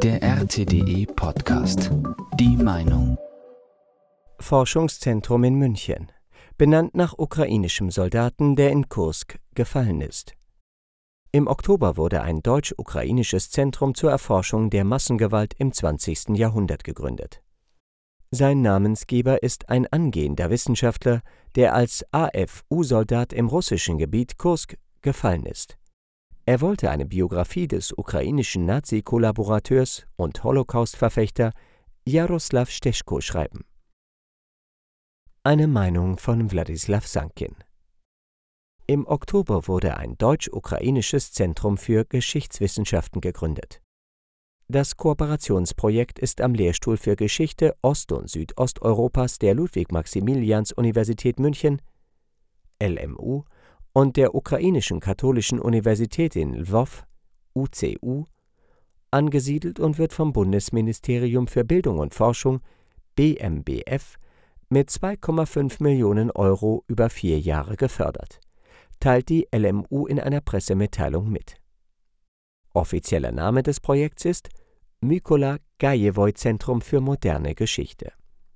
Der RTDE Podcast. Die Meinung. Forschungszentrum in München. Benannt nach ukrainischem Soldaten, der in Kursk gefallen ist. Im Oktober wurde ein deutsch-ukrainisches Zentrum zur Erforschung der Massengewalt im 20. Jahrhundert gegründet. Sein Namensgeber ist ein angehender Wissenschaftler, der als AFU-Soldat im russischen Gebiet Kursk gefallen ist. Er wollte eine Biografie des ukrainischen Nazi-Kollaborateurs und Holocaust-Verfechter Jaroslaw Steschko schreiben. Eine Meinung von Wladislaw Sankin. Im Oktober wurde ein deutsch-ukrainisches Zentrum für Geschichtswissenschaften gegründet. Das Kooperationsprojekt ist am Lehrstuhl für Geschichte Ost- und Südosteuropas der Ludwig-Maximilians-Universität München (LMU) und der Ukrainischen Katholischen Universität in Lwow (UCU) angesiedelt und wird vom Bundesministerium für Bildung und Forschung BMBF mit 2,5 Millionen Euro über 4 Jahre gefördert, teilt die LMU in einer Pressemitteilung mit. Offizieller Name des Projekts ist Mykola Gajewoy-Zentrum für moderne Geschichte.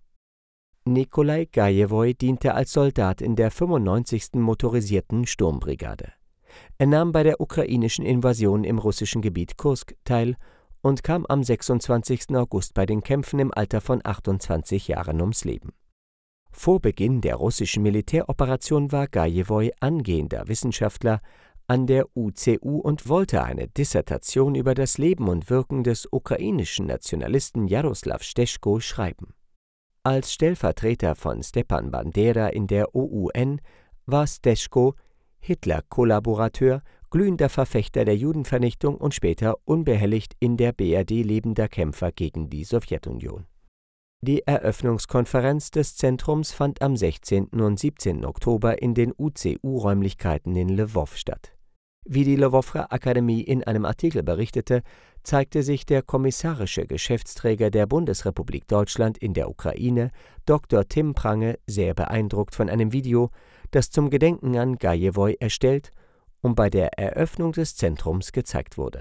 Nikolai Gajewoy diente als Soldat in der 95. Motorisierten Sturmbrigade. Er nahm bei der ukrainischen Invasion im russischen Gebiet Kursk teil und kam am 26. August bei den Kämpfen im Alter von 28 Jahren ums Leben. Vor Beginn der russischen Militäroperation war Gajewoy angehender Wissenschaftler an der UCU und wollte eine Dissertation über das Leben und Wirken des ukrainischen Nationalisten Jaroslaw Steschko schreiben. Als Stellvertreter von Stepan Bandera in der OUN war Steschko Hitler-Kollaborateur, glühender Verfechter der Judenvernichtung und später unbehelligt in der BRD lebender Kämpfer gegen die Sowjetunion. Die Eröffnungskonferenz des Zentrums fand am 16. und 17. Oktober in den UCU-Räumlichkeiten in Lwow statt. Wie die Lwower Akademie in einem Artikel berichtete, zeigte sich der kommissarische Geschäftsträger der Bundesrepublik Deutschland in der Ukraine, Dr. Tim Prange, sehr beeindruckt von einem Video, das zum Gedenken an Gajewoy erstellt und bei der Eröffnung des Zentrums gezeigt wurde.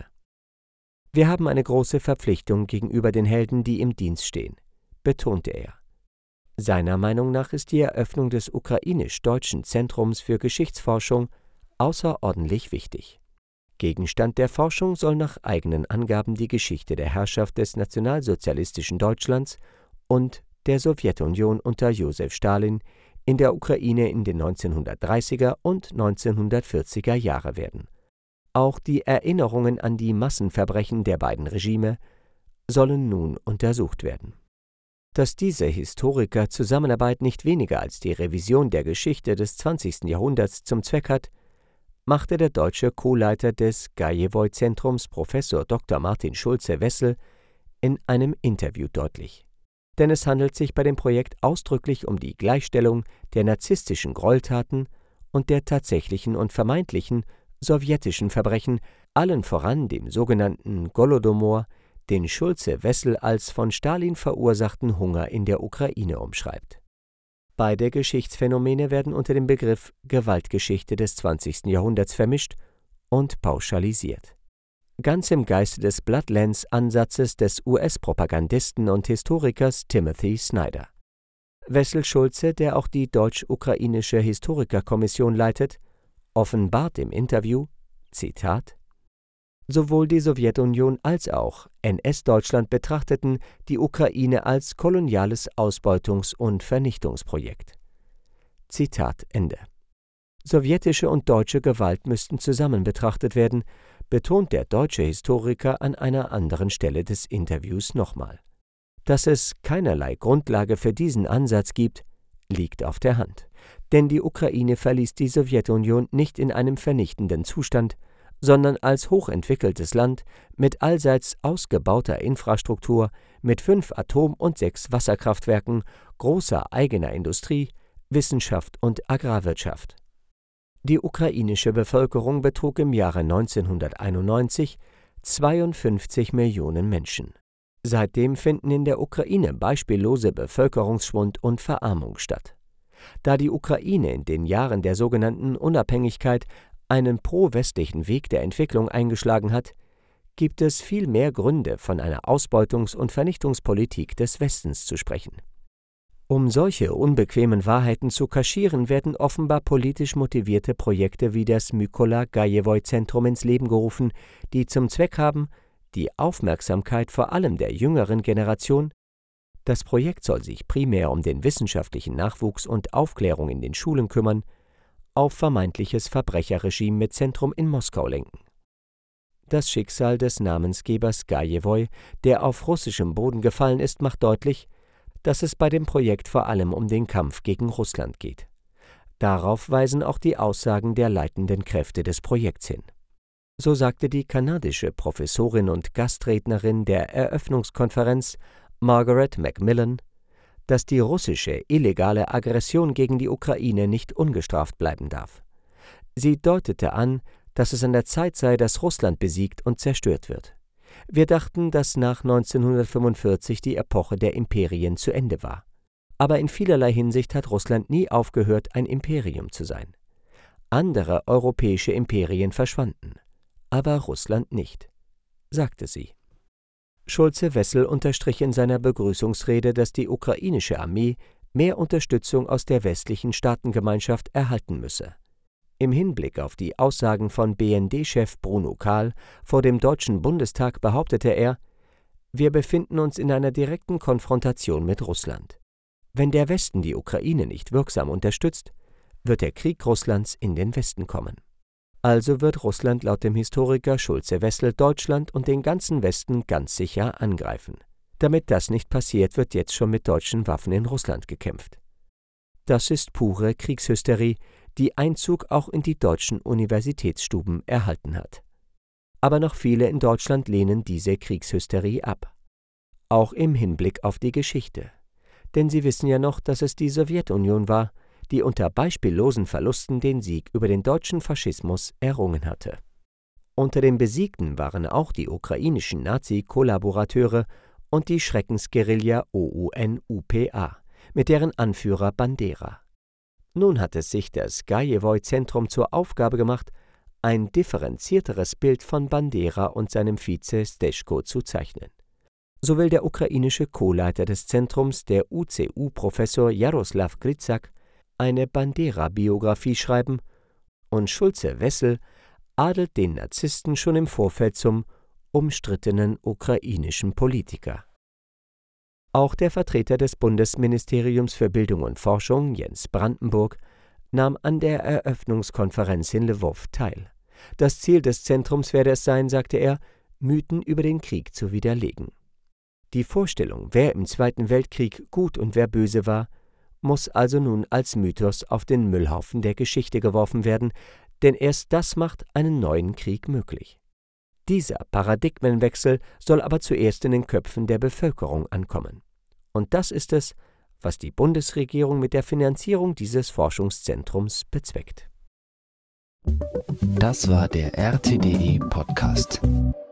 Wir haben eine große Verpflichtung gegenüber den Helden, die im Dienst stehen, betonte er. Seiner Meinung nach ist die Eröffnung des ukrainisch-deutschen Zentrums für Geschichtsforschung außerordentlich wichtig. Gegenstand der Forschung soll nach eigenen Angaben die Geschichte der Herrschaft des nationalsozialistischen Deutschlands und der Sowjetunion unter Josef Stalin in der Ukraine in den 1930er und 1940er Jahre werden. Auch die Erinnerungen an die Massenverbrechen der beiden Regime sollen nun untersucht werden. Dass diese Historiker-Zusammenarbeit nicht weniger als die Revision der Geschichte des 20. Jahrhunderts zum Zweck hat, machte der deutsche Co-Leiter des Gajewoy-Zentrums Professor Dr. Martin Schulze-Wessel in einem Interview deutlich. Denn es handelt sich bei dem Projekt ausdrücklich um die Gleichstellung der narzisstischen Gräueltaten und der tatsächlichen und vermeintlichen sowjetischen Verbrechen, allen voran dem sogenannten Golodomor, den Schulze-Wessel als von Stalin verursachten Hunger in der Ukraine umschreibt. Beide Geschichtsphänomene werden unter dem Begriff Gewaltgeschichte des 20. Jahrhunderts vermischt und pauschalisiert. Ganz im Geiste des Bloodlands-Ansatzes des US-Propagandisten und Historikers Timothy Snyder. Wessel Schulze, der auch die deutsch-ukrainische Historikerkommission leitet, offenbart im Interview, Zitat, sowohl die Sowjetunion als auch NS-Deutschland betrachteten die Ukraine als koloniales Ausbeutungs- und Vernichtungsprojekt. Zitat Ende. Sowjetische und deutsche Gewalt müssten zusammen betrachtet werden, betont der deutsche Historiker an einer anderen Stelle des Interviews nochmal. Dass es keinerlei Grundlage für diesen Ansatz gibt, liegt auf der Hand. Denn die Ukraine verließ die Sowjetunion nicht in einem vernichtenden Zustand, sondern als hochentwickeltes Land mit allseits ausgebauter Infrastruktur, mit 5 Atom- und 6 Wasserkraftwerken, großer eigener Industrie, Wissenschaft und Agrarwirtschaft. Die ukrainische Bevölkerung betrug im Jahre 1991 52 Millionen Menschen. Seitdem finden in der Ukraine beispiellose Bevölkerungsschwund und Verarmung statt. Da die Ukraine in den Jahren der sogenannten Unabhängigkeit einen pro-westlichen Weg der Entwicklung eingeschlagen hat, gibt es viel mehr Gründe, von einer Ausbeutungs- und Vernichtungspolitik des Westens zu sprechen. Um solche unbequemen Wahrheiten zu kaschieren, werden offenbar politisch motivierte Projekte wie das Mykola-Gajewoj-Zentrum ins Leben gerufen, die zum Zweck haben, die Aufmerksamkeit vor allem der jüngeren Generation – das Projekt soll sich primär um den wissenschaftlichen Nachwuchs und Aufklärung in den Schulen kümmern – auf vermeintliches Verbrecherregime mit Zentrum in Moskau lenken. Das Schicksal des Namensgebers Gajewoj, der auf russischem Boden gefallen ist, macht deutlich, dass es bei dem Projekt vor allem um den Kampf gegen Russland geht. Darauf weisen auch die Aussagen der leitenden Kräfte des Projekts hin. So sagte die kanadische Professorin und Gastrednerin der Eröffnungskonferenz Margaret Macmillan, dass die russische illegale Aggression gegen die Ukraine nicht ungestraft bleiben darf. Sie deutete an, dass es an der Zeit sei, dass Russland besiegt und zerstört wird. Wir dachten, dass nach 1945 die Epoche der Imperien zu Ende war. Aber in vielerlei Hinsicht hat Russland nie aufgehört, ein Imperium zu sein. Andere europäische Imperien verschwanden, aber Russland nicht, sagte sie. Schulze-Wessel unterstrich in seiner Begrüßungsrede, dass die ukrainische Armee mehr Unterstützung aus der westlichen Staatengemeinschaft erhalten müsse. Im Hinblick auf die Aussagen von BND-Chef Bruno Kahl vor dem Deutschen Bundestag behauptete er: Wir befinden uns in einer direkten Konfrontation mit Russland. Wenn der Westen die Ukraine nicht wirksam unterstützt, wird der Krieg Russlands in den Westen kommen. Also wird Russland laut dem Historiker Schulze-Wessel Deutschland und den ganzen Westen ganz sicher angreifen. Damit das nicht passiert, wird jetzt schon mit deutschen Waffen in Russland gekämpft. Das ist pure Kriegshysterie, die Einzug auch in die deutschen Universitätsstuben erhalten hat. Aber noch viele in Deutschland lehnen diese Kriegshysterie ab. Auch im Hinblick auf die Geschichte. Denn sie wissen ja noch, dass es die Sowjetunion war, die unter beispiellosen Verlusten den Sieg über den deutschen Faschismus errungen hatte. Unter den Besiegten waren auch die ukrainischen Nazi-Kollaborateure und die Schreckensguerilla OUN-UPA, mit deren Anführer Bandera. Nun hat es sich das Gajewoj-Zentrum zur Aufgabe gemacht, ein differenzierteres Bild von Bandera und seinem Vize Steschko zu zeichnen. So will der ukrainische Co-Leiter des Zentrums, der UCU-Professor Jaroslaw Gryzak, eine Bandera-Biografie schreiben und Schulze-Wessel adelt den Narzissten schon im Vorfeld zum umstrittenen ukrainischen Politiker. Auch der Vertreter des Bundesministeriums für Bildung und Forschung, Jens Brandenburg, nahm an der Eröffnungskonferenz in Lwow teil. Das Ziel des Zentrums werde es sein, sagte er, Mythen über den Krieg zu widerlegen. Die Vorstellung, wer im Zweiten Weltkrieg gut und wer böse war, muss also nun als Mythos auf den Müllhaufen der Geschichte geworfen werden, denn erst das macht einen neuen Krieg möglich. Dieser Paradigmenwechsel soll aber zuerst in den Köpfen der Bevölkerung ankommen. Und das ist es, was die Bundesregierung mit der Finanzierung dieses Forschungszentrums bezweckt. Das war der RTDE Podcast.